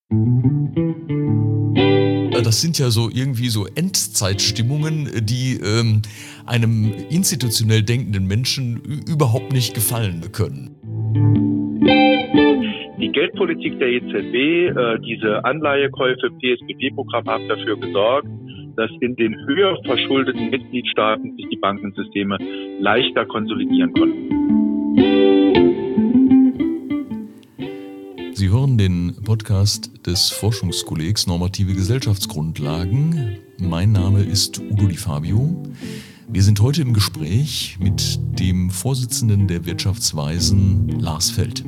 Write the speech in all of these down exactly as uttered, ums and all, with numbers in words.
Das sind ja so irgendwie so Endzeitstimmungen, die ähm, einem institutionell denkenden Menschen ü- überhaupt nicht gefallen können. Die Geldpolitik der E Z B, äh, diese Anleihekäufe, P S B B-Programm haben dafür gesorgt, dass in den höher verschuldeten Mitgliedstaaten sich die Bankensysteme leichter konsolidieren konnten. Sie hören den Podcast des Forschungskollegs Normative Gesellschaftsgrundlagen. Mein Name ist Udo Di Fabio. Wir sind heute im Gespräch mit dem Vorsitzenden der Wirtschaftsweisen, Lars Feld.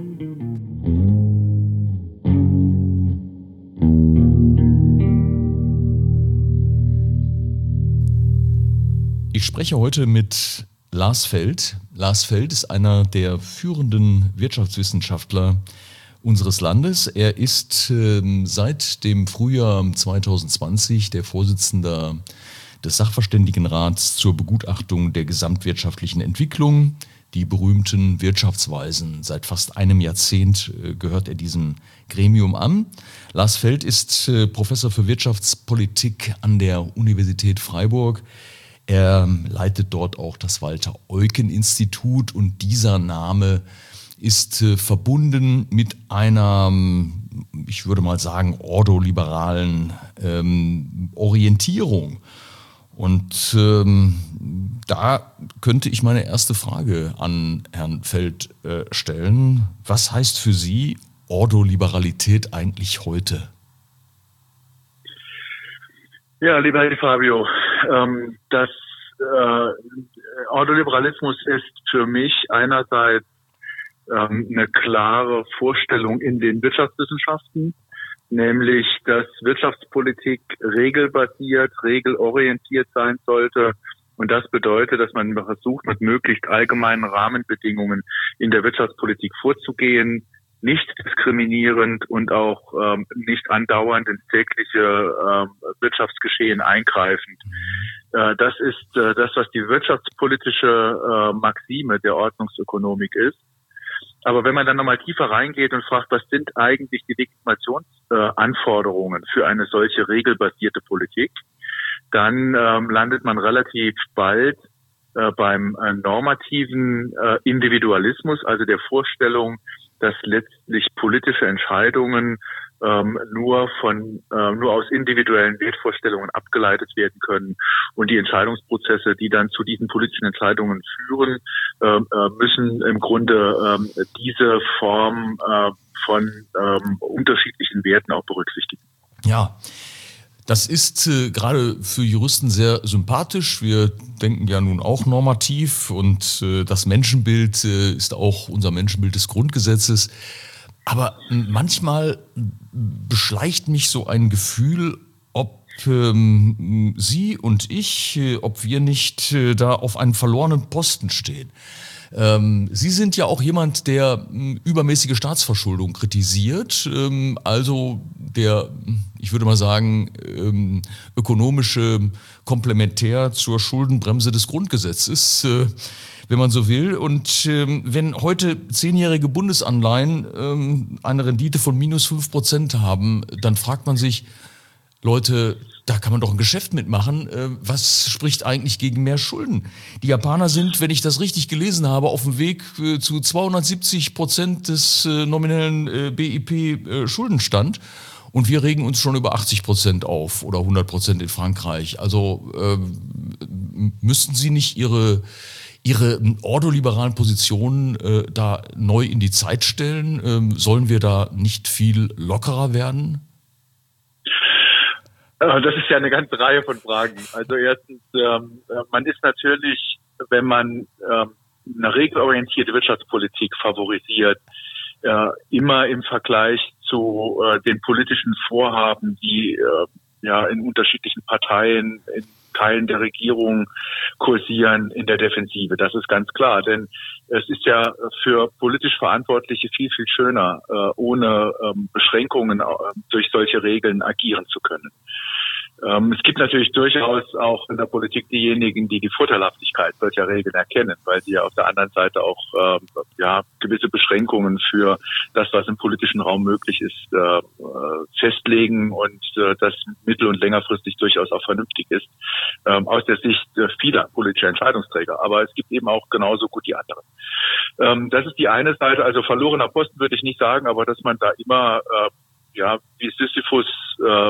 Ich spreche heute mit Lars Feld. Lars Feld ist einer der führenden Wirtschaftswissenschaftler unseres Landes. Er ist ähm, seit dem Frühjahr zwanzig zwanzig der Vorsitzende des Sachverständigenrats zur Begutachtung der gesamtwirtschaftlichen Entwicklung, die berühmten Wirtschaftsweisen. Seit fast einem Jahrzehnt äh, gehört er diesem Gremium an. Lars Feld ist äh, Professor für Wirtschaftspolitik an der Universität Freiburg. Er leitet dort auch das Walter-Eucken-Institut und dieser Name ist äh, verbunden mit einer, ich würde mal sagen, ordoliberalen ähm, Orientierung. Und ähm, da könnte ich meine erste Frage an Herrn Feld äh, stellen. Was heißt für Sie Ordoliberalität eigentlich heute? Ja, lieber Herr Di Fabio, ähm, das äh, Ordoliberalismus ist für mich einerseits ähm, eine klare Vorstellung in den Wirtschaftswissenschaften, nämlich, dass Wirtschaftspolitik regelbasiert, regelorientiert sein sollte. Und das bedeutet, dass man versucht, mit möglichst allgemeinen Rahmenbedingungen in der Wirtschaftspolitik vorzugehen, nicht diskriminierend und auch ähm, nicht andauernd ins tägliche äh, Wirtschaftsgeschehen eingreifend. Äh, das ist äh, das, was die wirtschaftspolitische äh, Maxime der Ordnungsökonomik ist. Aber wenn man dann nochmal tiefer reingeht und fragt, was sind eigentlich die Legitimationsanforderungen äh, für eine solche regelbasierte Politik, dann ähm, landet man relativ bald äh, beim äh, normativen äh, Individualismus, also der Vorstellung, dass letztlich politische Entscheidungen ähm, nur von äh, nur aus individuellen Wertvorstellungen abgeleitet werden können und die Entscheidungsprozesse, die dann zu diesen politischen Entscheidungen führen, äh, äh, müssen im Grunde äh, diese Form äh, von äh, unterschiedlichen Werten auch berücksichtigen. Ja. Das ist äh, gerade für Juristen sehr sympathisch. Wir denken ja nun auch normativ und äh, das Menschenbild äh, ist auch unser Menschenbild des Grundgesetzes. Aber manchmal beschleicht mich so ein Gefühl, ob ähm, Sie und ich, äh, ob wir nicht äh, da auf einem verlorenen Posten stehen. Ähm, Sie sind ja auch jemand, der ähm, übermäßige Staatsverschuldung kritisiert, ähm, also der, ich würde mal sagen, ähm, ökonomische Komplementär zur Schuldenbremse des Grundgesetzes, äh, wenn man so will. Und ähm, wenn heute zehnjährige Bundesanleihen ähm, eine Rendite von minus fünf Prozent haben, dann fragt man sich, Leute, da kann man doch ein Geschäft mitmachen. Was spricht eigentlich gegen mehr Schulden? Die Japaner sind, wenn ich das richtig gelesen habe, auf dem Weg zu zweihundertsiebzig Prozent des nominellen B I P-Schuldenstand. Und wir regen uns schon über achtzig Prozent auf oder hundert Prozent in Frankreich. Also äh, müssten Sie nicht Ihre, Ihre ordoliberalen Positionen äh, da neu in die Zeit stellen? Ähm, sollen wir da nicht viel lockerer werden? Das ist ja eine ganze Reihe von Fragen. Also erstens, ähm, man ist natürlich, wenn man ähm, eine regelorientierte Wirtschaftspolitik favorisiert, äh, immer im Vergleich zu äh, den politischen Vorhaben, die äh, ja in unterschiedlichen Parteien, in Teilen der Regierung kursieren, in der Defensive. Das ist ganz klar, denn es ist ja für politisch Verantwortliche viel, viel schöner, äh, ohne ähm, Beschränkungen äh, durch solche Regeln agieren zu können. Ähm, es gibt natürlich durchaus auch in der Politik diejenigen, die die Vorteilhaftigkeit solcher Regeln erkennen, weil sie ja auf der anderen Seite auch ähm, ja gewisse Beschränkungen für das, was im politischen Raum möglich ist, äh, festlegen und äh, das mittel- und längerfristig durchaus auch vernünftig ist, ähm, aus der Sicht äh, vieler politischer Entscheidungsträger. Aber es gibt eben auch genauso gut die anderen. Ähm, das ist die eine Seite, also verlorener Posten würde ich nicht sagen, aber dass man da immer äh, ja wie Sisyphus äh,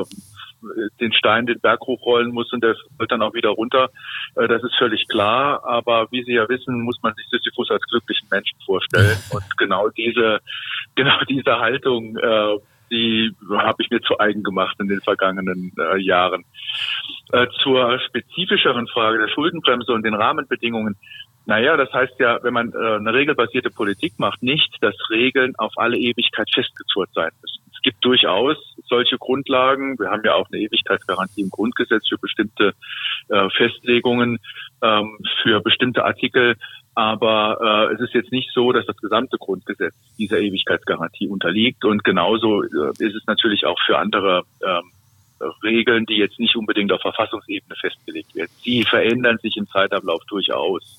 den Stein den Berg hochrollen muss und der fällt dann auch wieder runter. Das ist völlig klar. Aber wie Sie ja wissen, muss man sich Sisyphus als glücklichen Menschen vorstellen. Und genau diese, genau diese Haltung, äh, die habe ich mir zu eigen gemacht in den vergangenen äh, Jahren. Äh, zur spezifischeren Frage der Schuldenbremse und den Rahmenbedingungen. Naja, das heißt ja, wenn man äh, eine regelbasierte Politik macht, nicht, dass Regeln auf alle Ewigkeit festgezurrt sein müssen. Es gibt durchaus solche Grundlagen. Wir haben ja auch eine Ewigkeitsgarantie im Grundgesetz für bestimmte äh, Festlegungen, ähm, für bestimmte Artikel. Aber äh, es ist jetzt nicht so, dass das gesamte Grundgesetz dieser Ewigkeitsgarantie unterliegt. Und genauso äh, ist es natürlich auch für andere ähm, Regeln, die jetzt nicht unbedingt auf Verfassungsebene festgelegt werden. Sie verändern sich im Zeitablauf durchaus.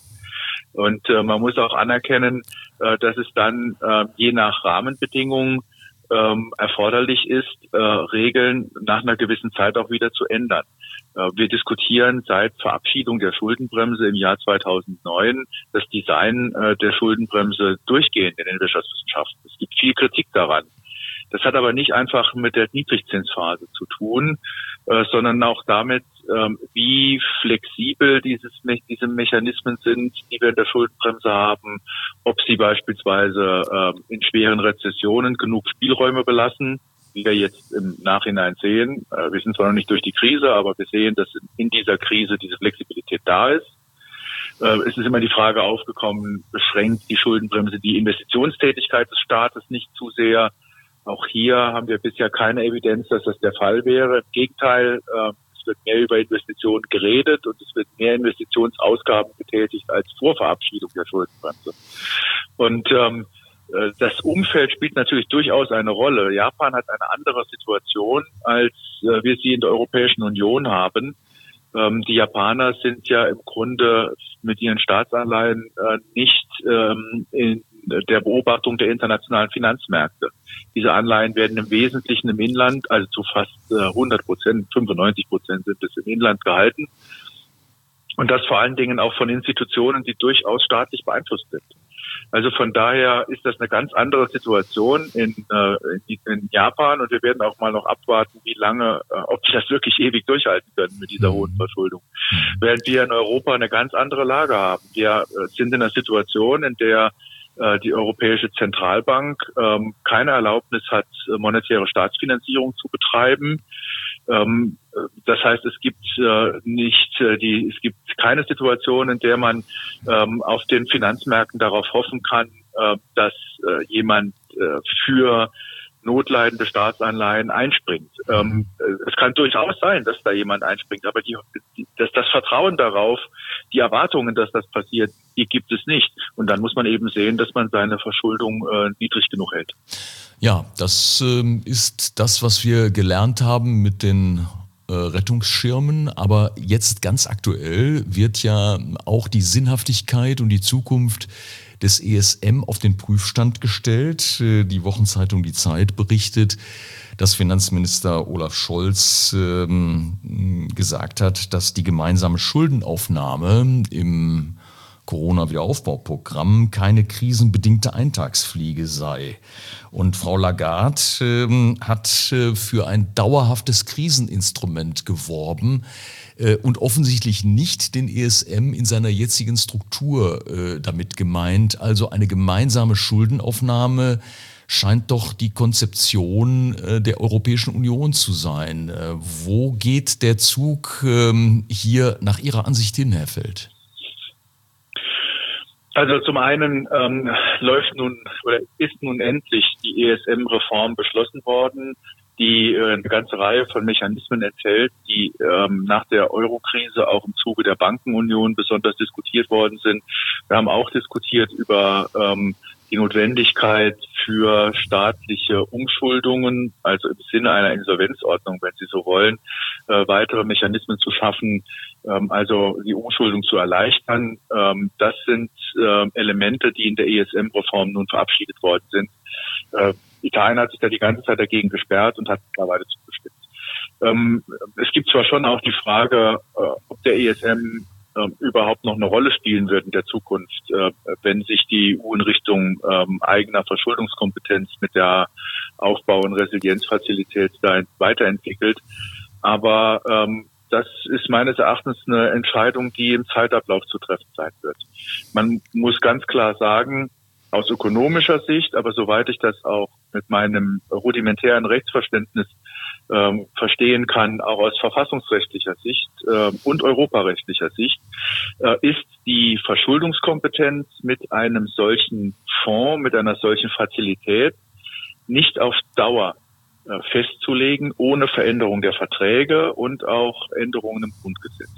Und äh, man muss auch anerkennen, äh, dass es dann äh, je nach Rahmenbedingungen ähm, erforderlich ist, äh, Regeln nach einer gewissen Zeit auch wieder zu ändern. Äh, wir diskutieren seit Verabschiedung der Schuldenbremse im Jahr zweitausendneun das Design äh, der Schuldenbremse durchgehend in den Wirtschaftswissenschaften. Es gibt viel Kritik daran. Das hat aber nicht einfach mit der Niedrigzinsphase zu tun, äh, sondern auch damit, ähm, wie flexibel dieses, diese Mechanismen sind, die wir in der Schuldenbremse haben, ob sie beispielsweise ähm, in schweren Rezessionen genug Spielräume belassen, wie wir jetzt im Nachhinein sehen. Äh, wir sind zwar noch nicht durch die Krise, aber wir sehen, dass in dieser Krise diese Flexibilität da ist. Äh, es ist immer die Frage aufgekommen, beschränkt die Schuldenbremse die Investitionstätigkeit des Staates nicht zu sehr? Auch hier haben wir bisher keine Evidenz, dass das der Fall wäre. Im Gegenteil, äh, es wird mehr über Investitionen geredet und es wird mehr Investitionsausgaben getätigt als vor Verabschiedung der Schuldenbremse. Und ähm, das Umfeld spielt natürlich durchaus eine Rolle. Japan hat eine andere Situation, als äh, wir sie in der Europäischen Union haben. Ähm, die Japaner sind ja im Grunde mit ihren Staatsanleihen äh, nicht ähm, in der Beobachtung der internationalen Finanzmärkte. Diese Anleihen werden im Wesentlichen im Inland, also zu fast hundert Prozent, fünfundneunzig Prozent sind es im Inland gehalten. Und das vor allen Dingen auch von Institutionen, die durchaus staatlich beeinflusst sind. Also von daher ist das eine ganz andere Situation in, äh, in Japan und wir werden auch mal noch abwarten, wie lange, äh, ob die das wirklich ewig durchhalten können mit dieser hohen Verschuldung. Während wir in Europa eine ganz andere Lage haben. Wir äh, sind in einer Situation, in der die Europäische Zentralbank ähm, keine Erlaubnis hat, monetäre Staatsfinanzierung zu betreiben. Ähm, das heißt, es gibt äh, nicht äh, die, es gibt keine Situation, in der man ähm, auf den Finanzmärkten darauf hoffen kann, äh, dass äh, jemand äh, für notleidende Staatsanleihen einspringt. Ähm, es kann durchaus sein, dass da jemand einspringt, aber die, die, dass das Vertrauen darauf, die Erwartungen, dass das passiert, die gibt es nicht. Und dann muss man eben sehen, dass man seine Verschuldung äh, niedrig genug hält. Ja, das ähm, ist das, was wir gelernt haben mit den äh, Rettungsschirmen. Aber jetzt ganz aktuell wird ja auch die Sinnhaftigkeit und die Zukunft des E S M auf den Prüfstand gestellt. Die Wochenzeitung Die Zeit berichtet, dass Finanzminister Olaf Scholz ähm, gesagt hat, dass die gemeinsame Schuldenaufnahme im Corona-Wiederaufbauprogramm keine krisenbedingte Eintagsfliege sei. Und Frau Lagarde ähm, hat äh, für ein dauerhaftes Kriseninstrument geworben äh, und offensichtlich nicht den E S M in seiner jetzigen Struktur äh, damit gemeint. Also eine gemeinsame Schuldenaufnahme scheint doch die Konzeption äh, der Europäischen Union zu sein. Äh, wo geht der Zug ähm, hier nach Ihrer Ansicht hin, Herr Feld? Also zum einen ähm, läuft nun oder ist nun endlich die E S M-Reform beschlossen worden, die äh, eine ganze Reihe von Mechanismen enthält, die ähm, nach der Euro-Krise auch im Zuge der Bankenunion besonders diskutiert worden sind. Wir haben auch diskutiert über ähm, die Notwendigkeit für staatliche Umschuldungen, also im Sinne einer Insolvenzordnung, wenn Sie so wollen, äh, weitere Mechanismen zu schaffen, ähm, also die Umschuldung zu erleichtern. Ähm, das sind äh, Elemente, die in der E S M-Reform nun verabschiedet worden sind. Äh, Italien hat sich da die ganze Zeit dagegen gesperrt und hat mittlerweile zugestimmt. Ähm, es gibt zwar schon auch die Frage, äh, ob der E S M äh, überhaupt noch eine Rolle spielen wird in der Zukunft, äh, wenn sich die E U in Richtung ähm, eigener Verschuldungskompetenz mit der Aufbau- und Resilienzfazilität da weiterentwickelt. Aber ähm, das ist meines Erachtens eine Entscheidung, die im Zeitablauf zu treffen sein wird. Man muss ganz klar sagen, aus ökonomischer Sicht, aber soweit ich das auch mit meinem rudimentären Rechtsverständnis ähm, verstehen kann, auch aus verfassungsrechtlicher Sicht äh, und europarechtlicher Sicht, äh, ist die Verschuldungskompetenz mit einem solchen Fonds, mit einer solchen Fazilität nicht auf Dauer äh, festzulegen, ohne Veränderung der Verträge und auch Änderungen im Grundgesetz.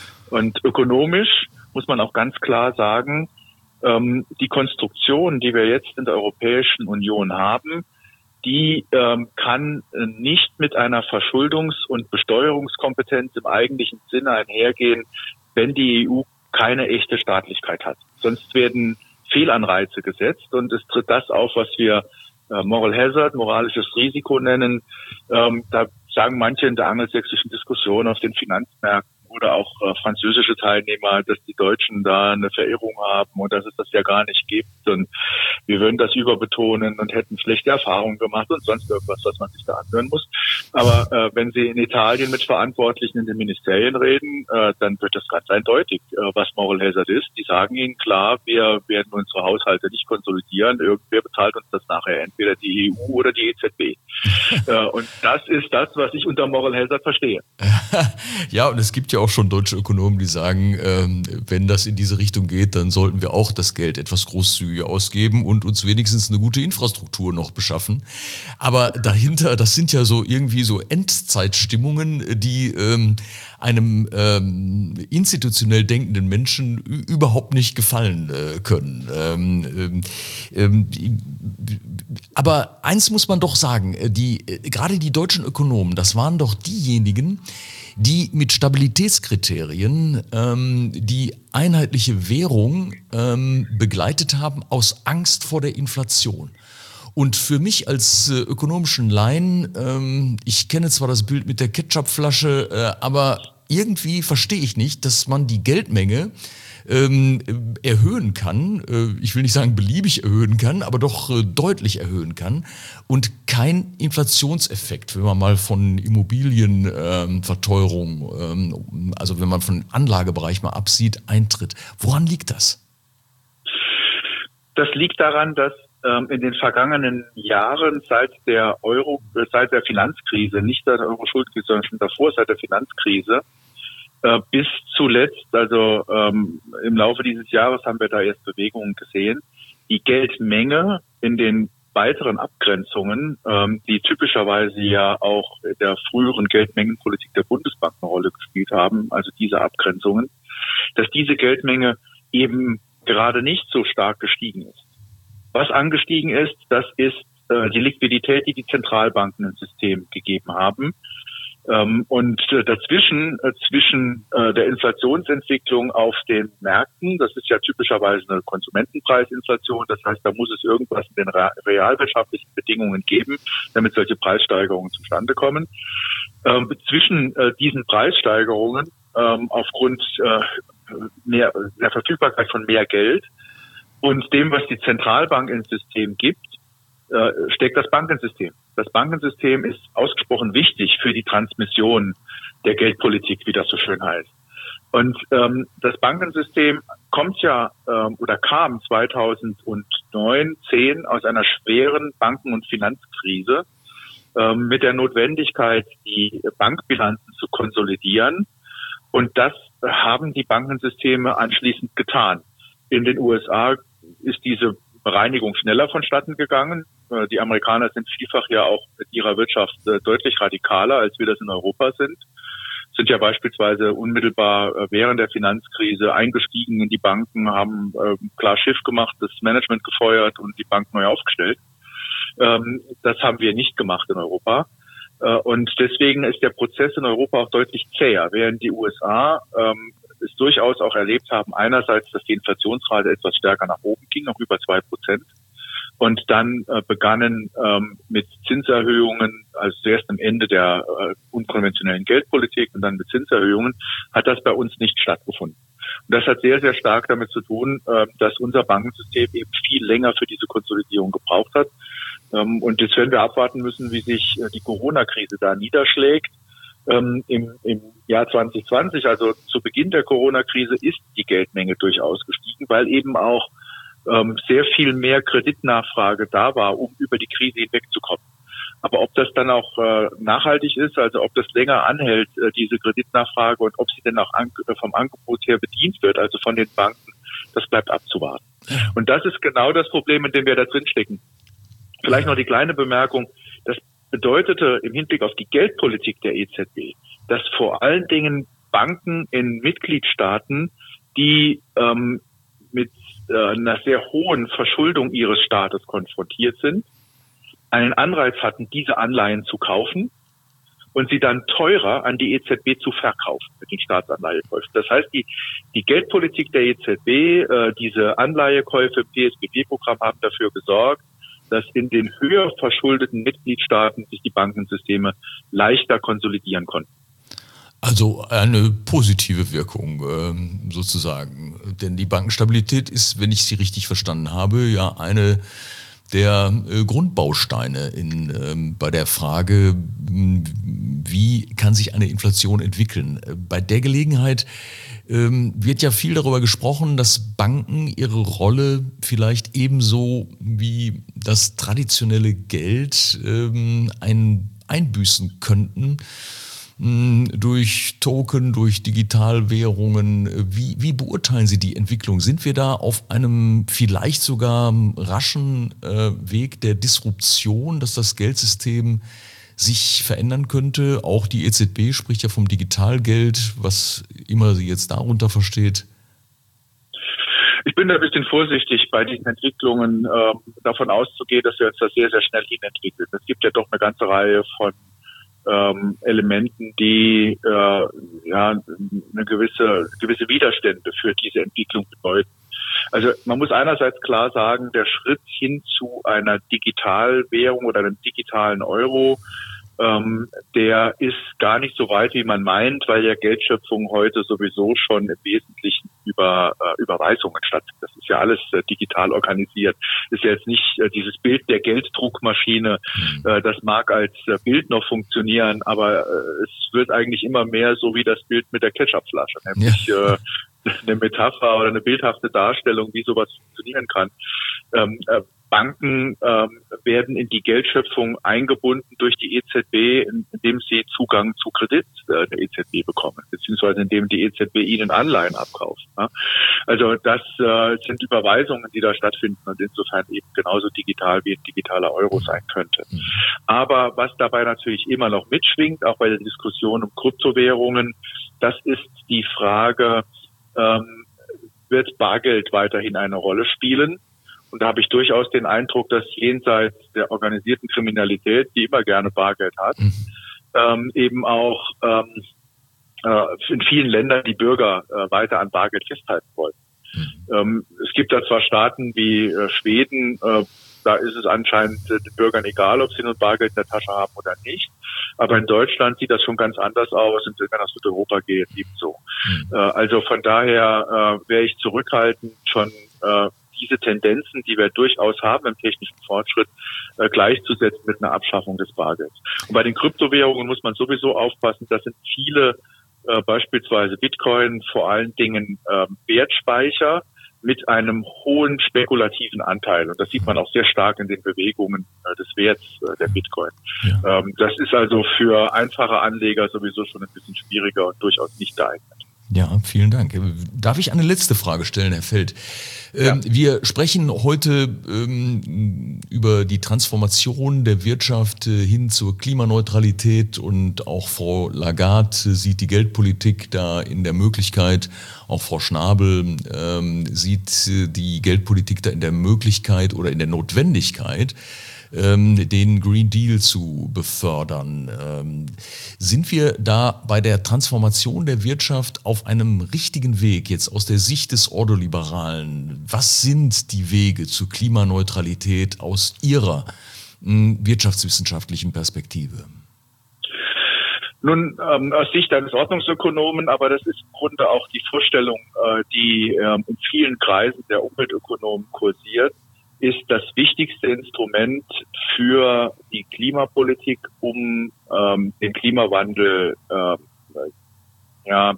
Und ökonomisch muss man auch ganz klar sagen, ähm, die Konstruktion, die wir jetzt in der Europäischen Union haben, die ähm, kann nicht mit einer Verschuldungs- und Besteuerungskompetenz im eigentlichen Sinne einhergehen, wenn die E U keine echte Staatlichkeit hat. Sonst werden Fehlanreize gesetzt und es tritt das auf, was wir äh, Moral Hazard, moralisches Risiko nennen. Ähm, da sagen manche in der angelsächsischen Diskussion auf den Finanzmärkten oder auch äh, französische Teilnehmer, dass die Deutschen da eine Verirrung haben und dass es das ja gar nicht gibt und wir würden das überbetonen und hätten schlechte Erfahrungen gemacht und sonst irgendwas, was man sich da anhören muss. Aber äh, wenn Sie in Italien mit Verantwortlichen in den Ministerien reden, äh, dann wird das ganz eindeutig, äh, was Moral Hazard ist. Die sagen Ihnen klar, wir werden unsere Haushalte nicht konsolidieren, irgendwer bezahlt uns das nachher, entweder die E U oder die E Z B. äh, und das ist das, was ich unter Moral Hazard verstehe. Ja, und es gibt ja auch schon deutsche Ökonomen, die sagen, ähm, wenn das in diese Richtung geht, dann sollten wir auch das Geld etwas großzügiger ausgeben und uns wenigstens eine gute Infrastruktur noch beschaffen. Aber dahinter, das sind ja so irgendwie so Endzeitstimmungen, die ähm, einem ähm, institutionell denkenden Menschen ü- überhaupt nicht gefallen äh, können. Ähm, ähm, die, aber eins muss man doch sagen, die, gerade die deutschen Ökonomen, das waren doch diejenigen, die mit Stabilitätskriterien ähm, die einheitliche Währung ähm, begleitet haben aus Angst vor der Inflation. Und für mich als äh, ökonomischen Laien, ähm, ich kenne zwar das Bild mit der Ketchupflasche, äh, aber irgendwie verstehe ich nicht, dass man die Geldmenge ähm, erhöhen kann, äh, ich will nicht sagen beliebig erhöhen kann, aber doch äh, deutlich erhöhen kann und kein Inflationseffekt, wenn man mal von Immobilienverteuerung, ähm, ähm, also wenn man von Anlagebereich mal absieht, eintritt. Woran liegt das? Das liegt daran, dass ähm, in den vergangenen Jahren seit der Euro, äh, seit der Finanzkrise, nicht seit der Euro-Schuldkrise, sondern schon davor, seit der Finanzkrise, äh, bis zuletzt, also ähm, im Laufe dieses Jahres haben wir da erst Bewegungen gesehen, die Geldmenge in den weiteren Abgrenzungen, ähm, die typischerweise ja auch in der früheren Geldmengenpolitik der Bundesbank eine Rolle gespielt haben, also diese Abgrenzungen, dass diese Geldmenge eben gerade nicht so stark gestiegen ist. Was angestiegen ist, das ist äh, die Liquidität, die die Zentralbanken ins System gegeben haben. Ähm, und äh, dazwischen, äh, zwischen äh, der Inflationsentwicklung auf den Märkten, das ist ja typischerweise eine Konsumentenpreisinflation, das heißt, da muss es irgendwas in den realwirtschaftlichen Bedingungen geben, damit solche Preissteigerungen zustande kommen. Ähm, zwischen äh, diesen Preissteigerungen ähm, aufgrund äh, mehr, der Verfügbarkeit von mehr Geld und dem, was die Zentralbank ins System gibt, äh, steckt das Bankensystem. Das Bankensystem ist ausgesprochen wichtig für die Transmission der Geldpolitik, wie das so schön heißt. Und ähm, das Bankensystem kommt ja ähm, oder kam zweitausendneun, zehn aus einer schweren Banken- und Finanzkrise ähm, mit der Notwendigkeit, die Bankbilanzen zu konsolidieren. Und das haben die Bankensysteme anschließend getan. In den U S A ist diese Bereinigung schneller vonstatten gegangen. Die Amerikaner sind vielfach ja auch mit ihrer Wirtschaft deutlich radikaler, als wir das in Europa sind. sind ja beispielsweise unmittelbar während der Finanzkrise eingestiegen in die Banken, haben äh, klar Schiff gemacht, das Management gefeuert und die Bank neu aufgestellt. Ähm, das haben wir nicht gemacht in Europa. Äh, und deswegen ist der Prozess in Europa auch deutlich zäher, während die U S A ähm, es durchaus auch erlebt haben, einerseits, dass die Inflationsrate etwas stärker nach oben ging, noch über zwei Prozent. Und dann äh, begannen ähm, mit Zinserhöhungen, also zuerst am Ende der äh, unkonventionellen Geldpolitik und dann mit Zinserhöhungen, hat das bei uns nicht stattgefunden. Und das hat sehr, sehr stark damit zu tun, äh, dass unser Bankensystem eben viel länger für diese Konsolidierung gebraucht hat. Ähm, und jetzt werden wir abwarten müssen, wie sich äh, die Corona-Krise da niederschlägt. Ähm, im, im Jahr zwanzig zwanzig, also zu Beginn der Corona-Krise, ist die Geldmenge durchaus gestiegen, weil eben auch ähm, sehr viel mehr Kreditnachfrage da war, um über die Krise hinwegzukommen. Aber ob das dann auch äh, nachhaltig ist, also ob das länger anhält, äh, diese Kreditnachfrage, und ob sie denn auch an, vom Angebot her bedient wird, also von den Banken, das bleibt abzuwarten. Und das ist genau das Problem, in dem wir da drin stecken. Vielleicht noch die kleine Bemerkung, das bedeutete im Hinblick auf die Geldpolitik der E Z B, dass vor allen Dingen Banken in Mitgliedstaaten, die ähm, mit äh, einer sehr hohen Verschuldung ihres Staates konfrontiert sind, einen Anreiz hatten, diese Anleihen zu kaufen und sie dann teurer an die E Z B zu verkaufen mit den Staatsanleihekäufen. Das heißt, die, die Geldpolitik der E Z B, äh, diese Anleihekäufe im P S B D-Programm haben dafür gesorgt, dass in den höher verschuldeten Mitgliedstaaten sich die Bankensysteme leichter konsolidieren konnten. Also eine positive Wirkung ähm, sozusagen. Denn die Bankenstabilität ist, wenn ich sie richtig verstanden habe, ja eine der äh, Grundbausteine in, ähm, bei der Frage, wie kann sich eine Inflation entwickeln. Bei der Gelegenheit ähm, wird ja viel darüber gesprochen, dass Banken ihre Rolle vielleicht ebenso wie das traditionelle Geld ähm, ein, einbüßen könnten durch Token, durch Digitalwährungen. Wie, wie beurteilen Sie die Entwicklung? Sind wir da auf einem vielleicht sogar raschen äh, Weg der Disruption, dass das Geldsystem sich verändern könnte? Auch die E Z B spricht ja vom Digitalgeld, was immer sie jetzt darunter versteht. Ich bin da ein bisschen vorsichtig bei diesen Entwicklungen, äh, davon auszugehen, dass wir uns da sehr, sehr schnell hin entwickeln. Es gibt ja doch eine ganze Reihe von Ähm, Elementen, die äh, ja eine gewisse gewisse Widerstände für diese Entwicklung bedeuten. Also man muss einerseits klar sagen, der Schritt hin zu einer Digitalwährung oder einem digitalen Euro, ähm, der ist gar nicht so weit, wie man meint, weil ja Geldschöpfung heute sowieso schon im Wesentlichen über äh, Überweisungen stattfindet. Das ist ja alles äh, digital organisiert. Ist ja jetzt nicht äh, dieses Bild der Gelddruckmaschine, äh, das mag als äh, Bild noch funktionieren, aber äh, es wird eigentlich immer mehr so wie das Bild mit der Ketchupflasche, nämlich ja. äh, eine Metapher oder eine bildhafte Darstellung, wie sowas funktionieren kann. Ähm, äh, Banken ähm, werden in die Geldschöpfung eingebunden durch die E Z B, indem sie Zugang zu Kredit äh, der E Z B bekommen, beziehungsweise indem die E Z B ihnen Anleihen abkauft. Ne? Also das äh, sind Überweisungen, die da stattfinden und insofern eben genauso digital wie ein digitaler Euro sein könnte. Mhm. Aber was dabei natürlich immer noch mitschwingt, auch bei der Diskussion um Kryptowährungen, das ist die Frage, ähm, wird Bargeld weiterhin eine Rolle spielen? Und da habe ich durchaus den Eindruck, dass jenseits der organisierten Kriminalität, die immer gerne Bargeld hat, mhm. ähm, eben auch ähm, äh, in vielen Ländern die Bürger äh, weiter an Bargeld festhalten wollen. Mhm. Ähm, es gibt da zwar Staaten wie äh, Schweden, äh, da ist es anscheinend äh, den Bürgern egal, ob sie nun Bargeld in der Tasche haben oder nicht. Aber in Deutschland sieht das schon ganz anders aus und wenn das mit Europa geht, ebenso. Mhm. Äh, also von daher äh, wäre ich zurückhaltend, schon äh, diese Tendenzen, die wir durchaus haben im technischen Fortschritt, äh, gleichzusetzen mit einer Abschaffung des Bargelds. Und bei den Kryptowährungen muss man sowieso aufpassen, das sind viele, äh, beispielsweise Bitcoin, vor allen Dingen äh, Wertspeicher mit einem hohen spekulativen Anteil. Und das sieht man auch sehr stark in den Bewegungen äh, des Werts äh, der Bitcoin. Ja. Ähm, das ist also für einfache Anleger sowieso schon ein bisschen schwieriger und durchaus nicht geeignet. Ja, vielen Dank. Darf ich eine letzte Frage stellen, Herr Feld? Ja. Ähm, wir sprechen heute ähm, über die Transformation der Wirtschaft äh, hin zur Klimaneutralität, und auch Frau Lagarde sieht die Geldpolitik da in der Möglichkeit, auch Frau Schnabel ähm, sieht äh, die Geldpolitik da in der Möglichkeit oder in der Notwendigkeit, ähm, den Green Deal zu befördern. Ähm, sind wir da bei der Transformation der Wirtschaft auf einem richtigen Weg, jetzt aus der Sicht des Ordoliberalen? Was sind die Wege zur Klimaneutralität aus Ihrer mh, wirtschaftswissenschaftlichen Perspektive? Nun, ähm, aus Sicht eines Ordnungsökonomen, aber das ist im Grunde auch die Vorstellung, äh, die ähm, in vielen Kreisen der Umweltökonomen kursiert, ist das wichtigste Instrument für die Klimapolitik, um ähm, den Klimawandel äh, ja,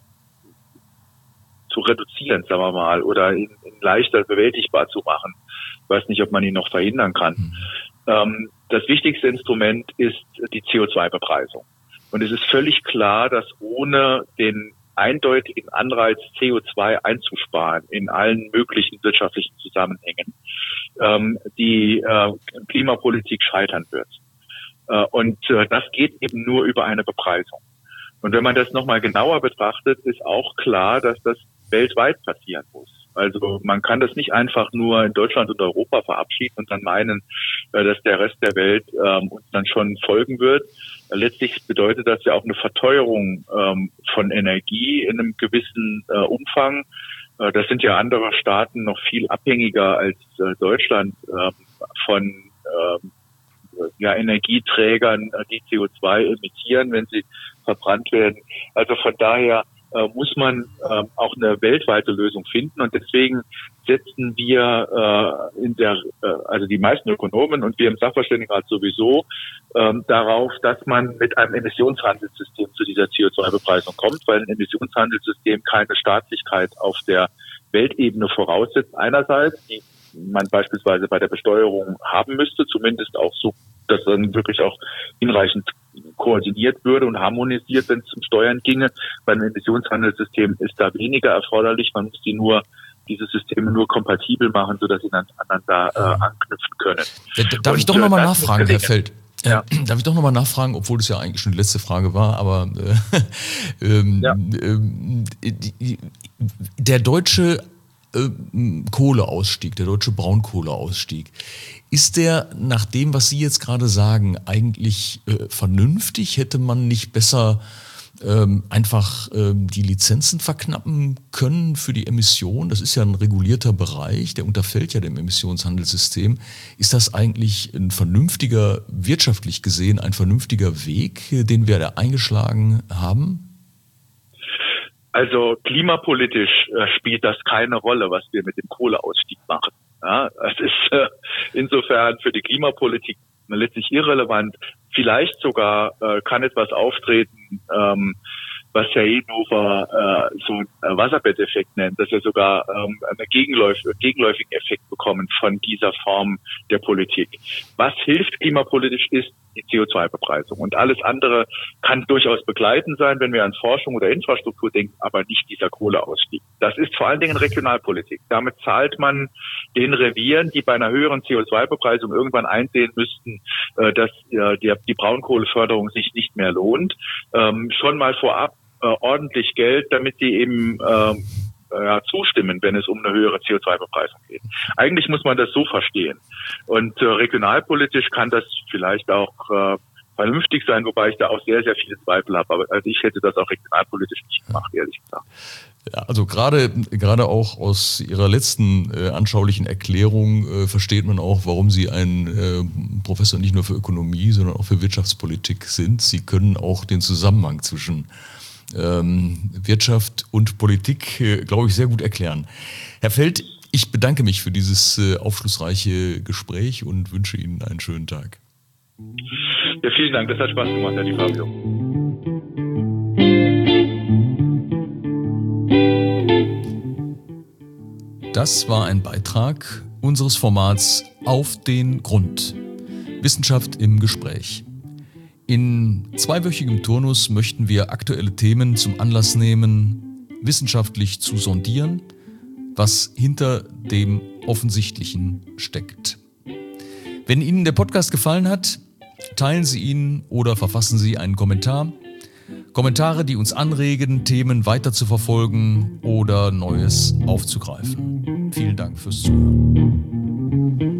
zu reduzieren, sagen wir mal, oder ihn, ihn leichter bewältigbar zu machen. Ich weiß nicht, ob man ihn noch verhindern kann. Mhm. Ähm, das wichtigste Instrument ist die C O zwei Bepreisung. Und es ist völlig klar, dass ohne den eindeutigen Anreiz, C O zwei einzusparen in allen möglichen wirtschaftlichen Zusammenhängen, ähm, die äh, Klimapolitik scheitern wird. Äh, und äh, das geht eben nur über eine Bepreisung. Und wenn man das nochmal genauer betrachtet, ist auch klar, dass das weltweit passieren muss. Also man kann das nicht einfach nur in Deutschland und Europa verabschieden und dann meinen, äh, dass der Rest der Welt ähm, uns dann schon folgen wird. Letztlich bedeutet das ja auch eine Verteuerung ähm, von Energie in einem gewissen äh, Umfang. Äh, das sind ja andere Staaten noch viel abhängiger als äh, Deutschland äh, von äh, ja, Energieträgern, die C O zwei emittieren, wenn sie verbrannt werden. Also von daher äh, muss man äh, auch eine weltweite Lösung finden, und deswegen setzen wir äh, in der, äh, also die meisten Ökonomen und wir im Sachverständigenrat sowieso äh, darauf, dass man mit einem Emissionshandelssystem zu dieser C O zwei Bepreisung kommt, weil ein Emissionshandelssystem keine Staatlichkeit auf der Weltebene voraussetzt. Einerseits, die man beispielsweise bei der Besteuerung haben müsste, zumindest auch so, dass dann wirklich auch hinreichend koordiniert würde und harmonisiert, wenn es um Steuern ginge. Beim Emissionshandelssystem ist da weniger erforderlich. Man muss die nur, diese Systeme nur kompatibel machen, sodass sie dann aneinander äh, anknüpfen können. Darf und, ich doch nochmal äh, nachfragen, Herr Feld? Ja. Äh, darf ich doch nochmal nachfragen, obwohl das ja eigentlich schon die letzte Frage war, aber äh, ähm, ja. ähm, die, der deutsche äh, Kohleausstieg, der deutsche Braunkohleausstieg, ist der nach dem, was Sie jetzt gerade sagen, eigentlich äh, vernünftig? Hätte man nicht besser ähm, einfach ähm, die Lizenzen verknappen können für die Emission? Das ist ja ein regulierter Bereich, der unterfällt ja dem Emissionshandelssystem. Ist das eigentlich ein vernünftiger, wirtschaftlich gesehen, ein vernünftiger Weg, den wir da eingeschlagen haben? Also klimapolitisch äh, spielt das keine Rolle, was wir mit dem Kohleausstieg machen. Ja, es ist äh, insofern für die Klimapolitik letztlich irrelevant. Vielleicht sogar äh, kann etwas auftreten, ähm, was Herr Edenhofer äh, so einen Wasserbetteffekt nennt, dass wir sogar ähm, einen Gegenläuf- gegenläufigen Effekt bekommen von dieser Form der Politik. Was hilft klimapolitisch ist die C O zwei Bepreisung. Und alles andere kann durchaus begleitend sein, wenn wir an Forschung oder Infrastruktur denken, aber nicht dieser Kohleausstieg. Das ist vor allen Dingen Regionalpolitik. Damit zahlt man den Revieren, die bei einer höheren C O zwei Bepreisung irgendwann einsehen müssten, äh, dass äh, die, die Braunkohleförderung sich nicht mehr lohnt, ähm, schon mal vorab äh, ordentlich Geld, damit sie eben äh, ja, zustimmen, wenn es um eine höhere C O zwei Bepreisung geht. Eigentlich muss man das so verstehen. Und äh, regionalpolitisch kann das vielleicht auch äh, vernünftig sein, wobei ich da auch sehr, sehr viele Zweifel habe. Aber also ich hätte das auch regionalpolitisch nicht gemacht, ehrlich gesagt. Ja, also gerade gerade auch aus Ihrer letzten äh, anschaulichen Erklärung äh, versteht man auch, warum Sie ein äh, Professor nicht nur für Ökonomie, sondern auch für Wirtschaftspolitik sind. Sie können auch den Zusammenhang zwischen ähm, Wirtschaft und Politik, äh, glaube ich, sehr gut erklären. Herr Feld, ich bedanke mich für dieses äh, aufschlussreiche Gespräch und wünsche Ihnen einen schönen Tag. Ja, vielen Dank, das hat Spaß gemacht, Herr Di Fabio. Das war ein Beitrag unseres Formats Auf den Grund. Wissenschaft im Gespräch. In zweiwöchigem Turnus möchten wir aktuelle Themen zum Anlass nehmen, wissenschaftlich zu sondieren, was hinter dem Offensichtlichen steckt. Wenn Ihnen der Podcast gefallen hat, teilen Sie ihn oder verfassen Sie einen Kommentar. Kommentare, die uns anregen, Themen weiter zu verfolgen oder Neues aufzugreifen. Vielen Dank fürs Zuhören.